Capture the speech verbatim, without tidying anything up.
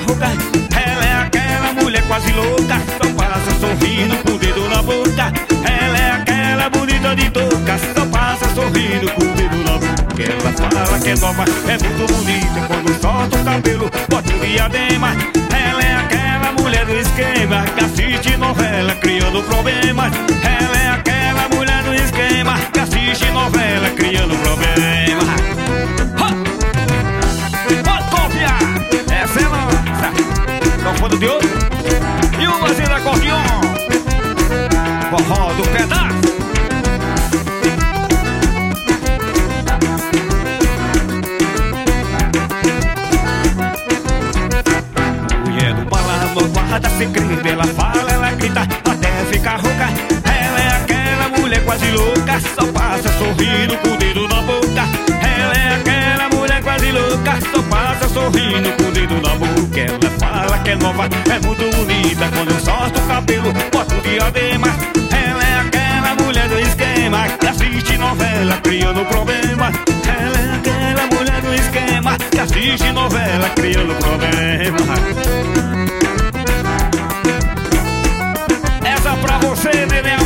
rouca. Ela é aquela mulher quase louca, só passa sorrindo com o dedo na boca. Ela é aquela bonita de touca, só passa sorrindo com o dedo na boca. Ela fala que é nova, é muito bonita, quando solta o cabelo, bota o diadema. Ela é aquela mulher do esquema, que assiste novela criando problemas. Ela é aquela mulher do esquema, que assiste novela criando problemas. Pode confiar, essa é nossa. Trocando de ouro e o lazer acordeon, forró do pedaço. Mulher do balão, não guarda segredo, ela fala, ela grita até ficar rouca. Ela é aquela mulher quase louca, só passa sorrindo com o dedo na boca. Ela é aquela mulher quase louca, só passa sorrindo com o dedo na boca. Ela fala que é nova, é muito bonita, quando solta o cabelo, bota o diadema. Ela é aquela mulher do esquema, que assiste novela criando problema. Ela é aquela mulher do esquema, que assiste novela criando problema. Essa pra você, neném.